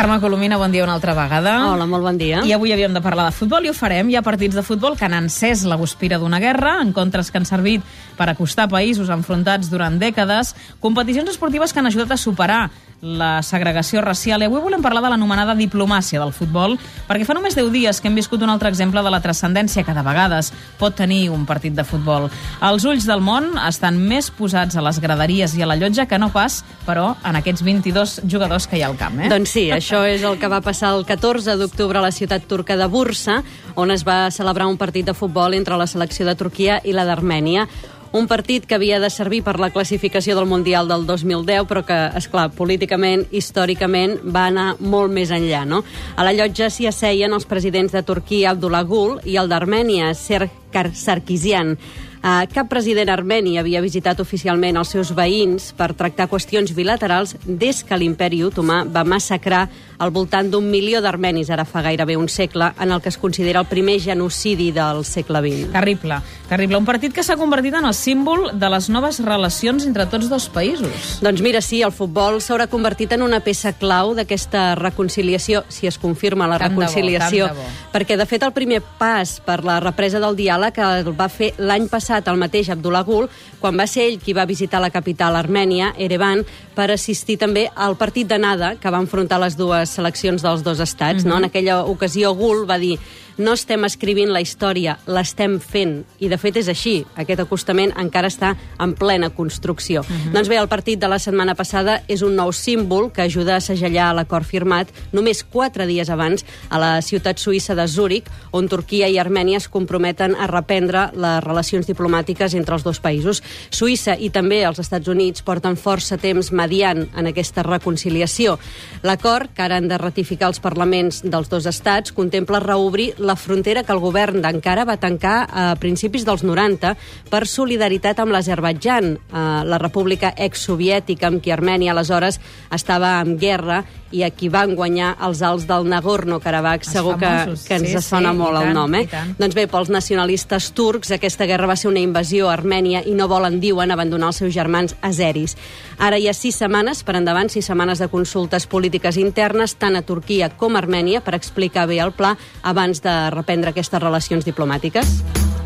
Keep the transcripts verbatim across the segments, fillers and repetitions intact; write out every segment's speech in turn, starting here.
Carme Colomina, bon dia una altra vegada. Hola, molt bon dia. I avui havíem de parlar de futbol i ho farem. Hi ha partits de futbol que han encès la guspira d'una guerra, encontres que han servit per acostar països enfrontats durant dècades, competicions esportives que han ajudat a superar la segregació racial. I avui volem parlar de l'anomenada diplomàcia del futbol, perquè fa només deu dies que hem viscut un altre exemple de la transcendència que de vegades pot tenir un partit de futbol. Els ulls del món estan més posats a les graderies i a la llotja que no pas, però, en aquests vint-i-dos jugadors que hi ha al camp. Eh? Doncs sí, això és el que va passar el catorze d'octubre a la ciutat turca de Bursa, on es va celebrar un partit de futbol entre la selecció de Turquia i la d'Armènia. Un partit que havia de servir per la classificació del Mundial del dos mil deu, però que, esclar, políticament, històricament, va anar molt més enllà, no? A la llotja s'hi asseien els presidents de Turquia, Abdullah Gül, i el d'Armènia, Serkar Sarkisian. Uh, cap president armeni havia visitat oficialment els seus veïns per tractar qüestions bilaterals des que l'Imperi Otomà va massacrar al voltant d'un milió d'armenis ara fa gairebé un segle, en el que es considera el primer genocidi del segle vint. Terrible, terrible. Un partit que s'ha convertit en el símbol de les noves relacions entre tots dos països. Doncs mira, sí, el futbol s'haurà convertit en una peça clau d'aquesta reconciliació, si es confirma la tant reconciliació. De bo, tant de bo. Perquè, de fet, el primer pas per la represa del diàleg el va fer l'any passat el mateix Abdullah Gül, quan va ser ell qui va visitar la capital armènia, Erevan, per assistir també al partit d'anada que va enfrontar les dues seleccions dels dos estats. Mm-hmm. No? En aquella ocasió Gül va dir: no estem escrivint la història, l'estem fent. I, de fet, és així. Aquest acostament encara està en plena construcció. Uh-huh. Doncs bé, el partit de la setmana passada és un nou símbol que ajuda a segellar l'acord firmat només quatre dies abans a la ciutat suïssa de Zúrich, on Turquia i Armènia es comprometen a reprendre les relacions diplomàtiques entre els dos països. Suïssa i també els Estats Units porten força temps mediant en aquesta reconciliació. L'acord, que ara han de ratificar els parlaments dels dos estats, contempla reobrir la frontera que el govern d'Ankara va tancar a principis dels noranta per solidaritat amb l'Azerbaidjan, la república exsoviètica amb qui Armènia aleshores estava en guerra i a qui van guanyar els alts del Nagorno-Karabakh. Segur famosos, que, que ens sí, sona sí, molt tant, el nom. Eh? Doncs bé, pels nacionalistes turcs, aquesta guerra va ser una invasió a Armènia i no volen, diuen, abandonar els seus germans azeris. Ara hi ha sis setmanes per endavant, sis setmanes de consultes polítiques internes, tant a Turquia com a Armènia, per explicar bé el pla abans de reprendre aquestes relacions diplomàtiques.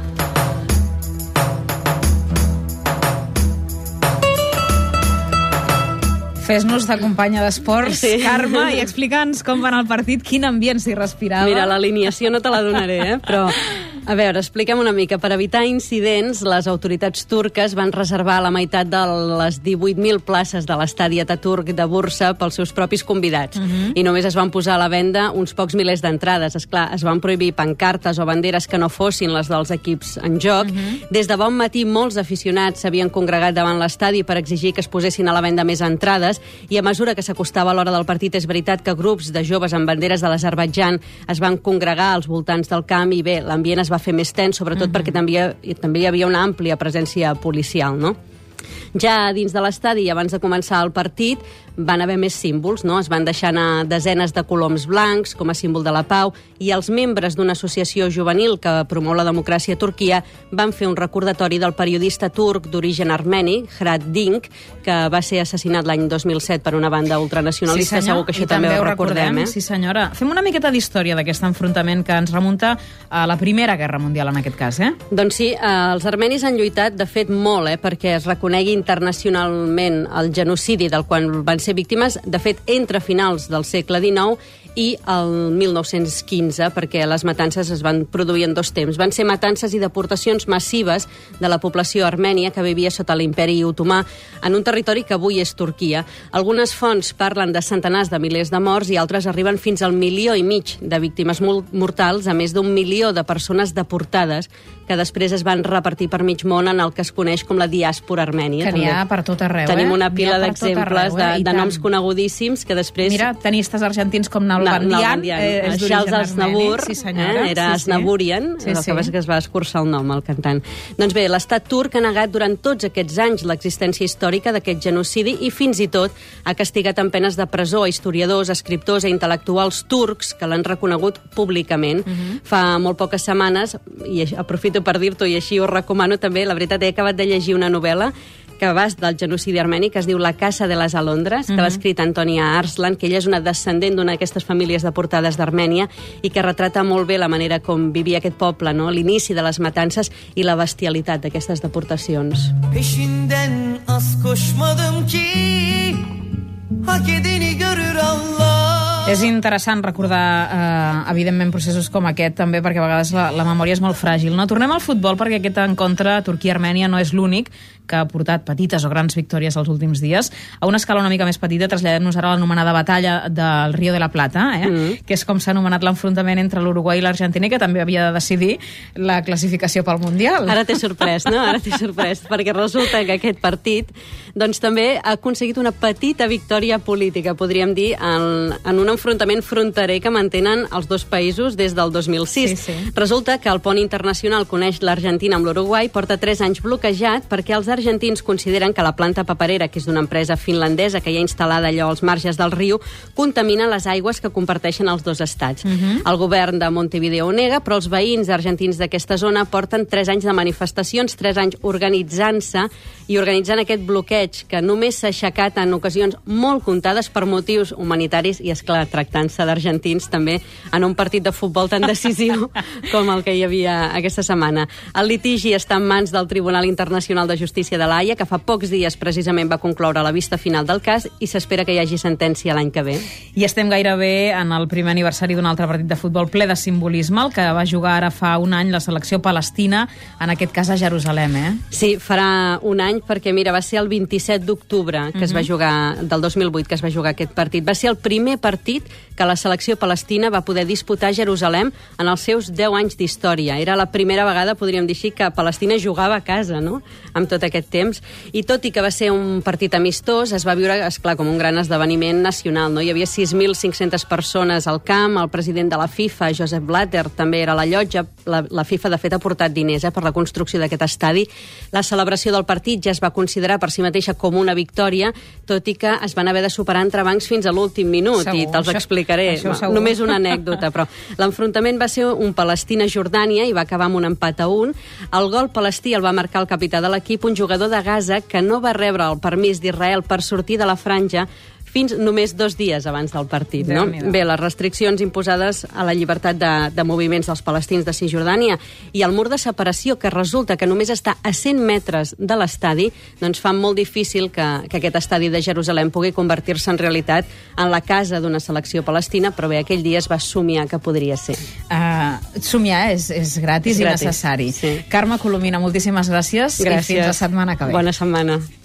Fes-nos de companya d'esports, Sí. Carme, i explica'ns com va anar el partit, quin ambient s'hi respirava. Mira, l'alineació no te la donaré, eh? Però, a veure, expliquem una mica. Per evitar incidents, les autoritats turques van reservar la meitat de les divuit mil places de l'estadi Ataturk de Bursa pels seus propis convidats. Uh-huh. I només es van posar a la venda uns pocs milers d'entrades. Esclar, es van prohibir pancartes o banderes que no fossin les dels equips en joc. Uh-huh. Des de bon matí, molts aficionats s'havien congregat davant l'estadi per exigir que es posessin a la venda més entrades, i a mesura que s'acostava l'hora del partit és veritat que grups de joves amb banderes de l'Azerbaidjan es van congregar als voltants del camp i bé, l'ambient es va fer més tens, sobretot uh-huh. perquè també, també hi havia una àmplia presència policial, no? Ja dins de l'estadi, abans de començar el partit, van haver més símbols, no? Es van deixar anar desenes de coloms blancs com a símbol de la pau, i els membres d'una associació juvenil que promou la democràcia a Turquia van fer un recordatori del periodista turc d'origen armeni, Hrant Dink, que va ser assassinat l'any dos mil set per una banda ultranacionalista. Sí, segur que això també, també ho recordem, recordem, eh? Sí, senyora. Fem una miqueta d'història d'aquest enfrontament que ens remunta a la Primera Guerra Mundial, en aquest cas, eh? Doncs sí, eh, els armenis han lluitat, de fet, molt, eh, perquè es reconegui internacionalment el genocidi del qual van ser víctimes, de fet, entre finals del segle dinou i el mil nou-cents quinze, perquè les matances es van produir en dos temps. Van ser matances i deportacions massives de la població armènia que vivia sota l'Imperi Otomà en un territori que avui és Turquia. Algunes fonts parlen de centenars de milers de morts i altres arriben fins al milió i mig de víctimes mortals, a més d'un milió de persones deportades que després es van repartir per mig món en el que es coneix com la diàspora armènia. Que n'hi ha per tot arreu, Tenim eh? una pila d'exemples de, de noms conegudíssimos que després... Mira, tenistes argentins com Nalbandian, eh, és d'origen armeni. Sí, senyora. Eh? Era sí, Asnaburian, sí. el que passa que es va escurçar el nom, el cantant. Doncs bé, l'estat turc ha negat durant tots aquests anys l'existència històrica d'aquest genocidi i fins i tot ha castigat amb penes de presó a historiadors, escriptors i intel·lectuals turcs que l'han reconegut públicament. Uh-huh. Fa molt poques setmanes, i aprofito per dir-t'ho i així ho recomano també, la veritat he acabat de llegir una novel·la que va del genocidi armeni, que es diu La Casa de les Alondres, que mm-hmm. l'ha escrit Antònia Arslan, que ella és una descendent d'una d'aquestes famílies deportades d'Armènia i que retrata molt bé la manera com vivia aquest poble, no? L'inici de les matances i la bestialitat d'aquestes deportacions. Peşinden az koşmadım ki hak edeni görür Allah. És interessant recordar, eh, evidentment, processos com aquest, també, perquè a vegades la, la memòria és molt fràgil. No? Tornem al futbol, perquè aquest encontre Turquia-Armènia no és l'únic que ha portat petites o grans victòries els últims dies. A una escala una mica més petita, traslladem-nos ara a l'anomenada batalla del Río de la Plata, eh? mm. que és com s'ha anomenat l'enfrontament entre l'Uruguai i l'Argentina, que també havia de decidir la classificació pel Mundial. Ara t'he sorprès, no? Ara t'he sorprès, perquè resulta que aquest partit doncs, també ha aconseguit una petita victòria política, podríem dir, en, en un enfrontament fronterer que mantenen els dos països des del dos mil sis. Sí, sí. Resulta que el pont internacional que uneix l'Argentina amb l'Uruguai porta tres anys bloquejat perquè els argentins consideren que la planta paperera, que és d'una empresa finlandesa que hi ha instal·lada allò als marges del riu, contamina les aigües que comparteixen els dos estats. Uh-huh. El govern de Montevideo ho nega, però els veïns argentins d'aquesta zona porten tres anys de manifestacions, tres anys organitzant-se i organitzant aquest bloqueig que només s'ha aixecat en ocasions molt comptades per motius humanitaris i, esclar, tractant-se d'argentins també en un partit de futbol tan decisiu com el que hi havia aquesta setmana. El litigi està en mans del Tribunal Internacional de Justícia de l'Haia, que fa pocs dies precisament va concloure la vista final del cas i s'espera que hi hagi sentència l'any que ve. I estem gairebé en el primer aniversari d'un altre partit de futbol ple de simbolisme, el que va jugar ara fa un any la selecció palestina, en aquest cas a Jerusalem, eh? Sí, farà un any perquè, mira, va ser el vint-i-set d'octubre que uh-huh. es va jugar, del dos mil vuit que es va jugar aquest partit. Va ser el primer partit que la selecció palestina va poder disputar a Jerusalem en els seus deu anys d'història. Era la primera vegada, podríem dir així, que Palestina jugava a casa, no?, amb tot aquest temps. I tot i que va ser un partit amistós, es va viure, esclar, com un gran esdeveniment nacional, no? Hi havia sis mil cinc-centes persones al camp, el president de la FIFA, Josep Blatter, també era a la llotja. La, la FIFA, de fet, ha portat diners eh, per la construcció d'aquest estadi. La celebració del partit ja es va considerar per si mateixa com una victòria, tot i que es van haver de superar entrebancs fins a l'últim minut, segur, i te'ls explicaré. Això, això Només una anècdota, però l'enfrontament va ser un Palestina-Jordània i va acabar amb un empat a un. El gol palestí el va marcar el capità de l'equip, un jugador de Gaza que no va rebre el permís d'Israel per sortir de la franja fins només dos dies abans del partit. No? Bé, les restriccions imposades a la llibertat de, de moviments dels palestins de Cisjordània i el mur de separació, que resulta que només està a cent metres de l'estadi, doncs fa molt difícil que, que aquest estadi de Jerusalem pugui convertir-se en realitat en la casa d'una selecció palestina, però bé, aquell dia es va somiar que podria ser. Uh, somiar és, és gratis és i gratis, necessari. Sí. Carme Colomina, moltíssimes gràcies, gràcies i fins la setmana que ve. Bona setmana.